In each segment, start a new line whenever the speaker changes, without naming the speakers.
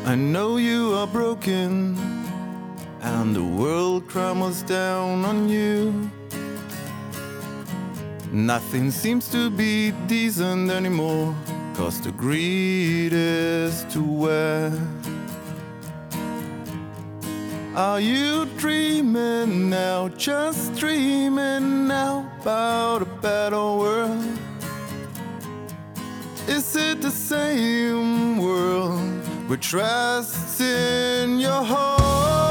I know you are broken, and the world crumbles down on you. Nothing seems to be decent anymore, 'cause the greed is to wear. Are you dreaming now, just dreaming now about a better world? Is it the same world with trust in your heart?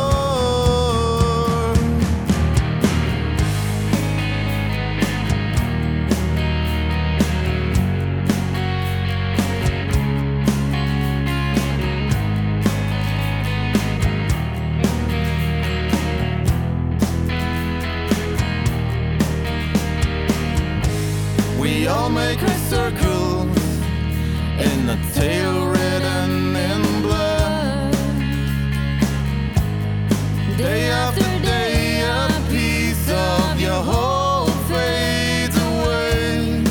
We all make a circle in a tale written in blood. Day after day, a piece of your hope fades away.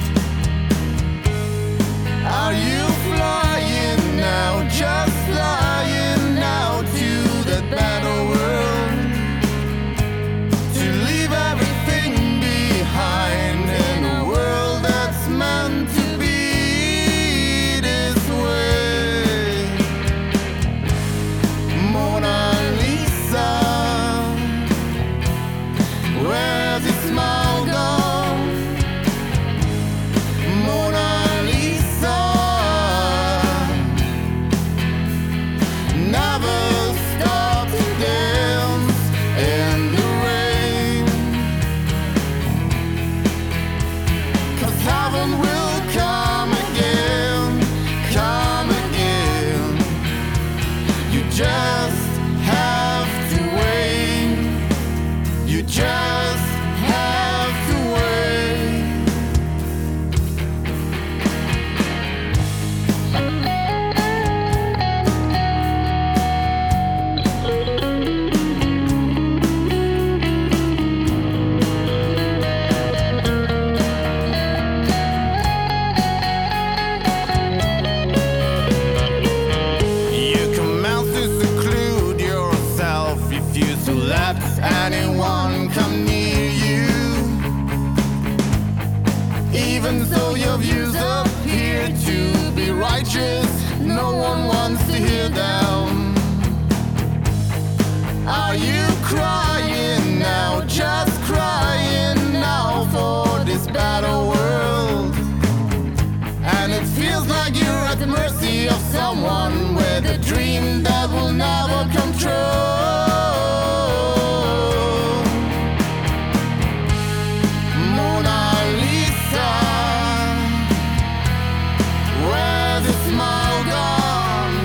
Are you flying now, just flying now to that better world? To leave everything behind in a world that's meant to be this way. Mona Lisa, where's your smile gone? Mona Lisa, never stop to dance in the rain. 'Cause heaven will come again, come again. You just have to wait. You just have to wait. You commence to seclude yourself, refuse to let anyone come near you. Even though your views appear to be righteous, no one wants to hear them. Are you crying now, just crying now for this better world? And it feels like you're at the mercy of someone with a dream that will never come true. Mona Lisa, where's the smile gone?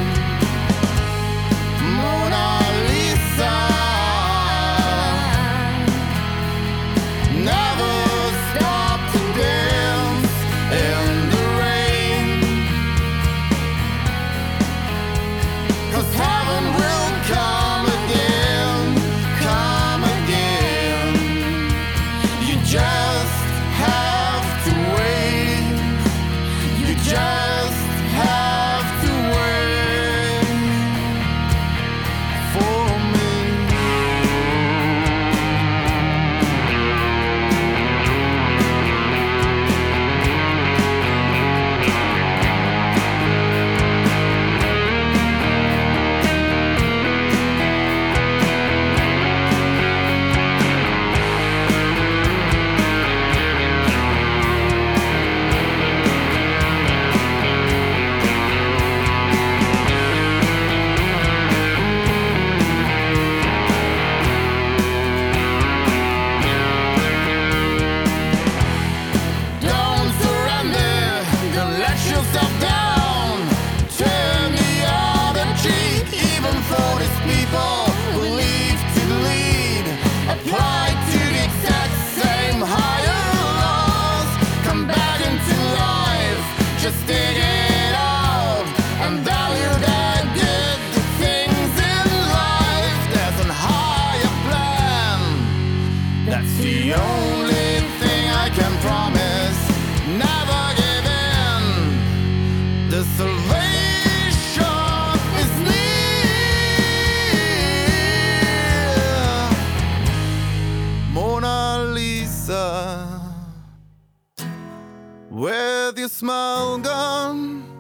Mona Lisa, never stop to dance in the rain. 'Cause heaven will come again, come again. You just have to wait. You just have to wait for me. smile gone.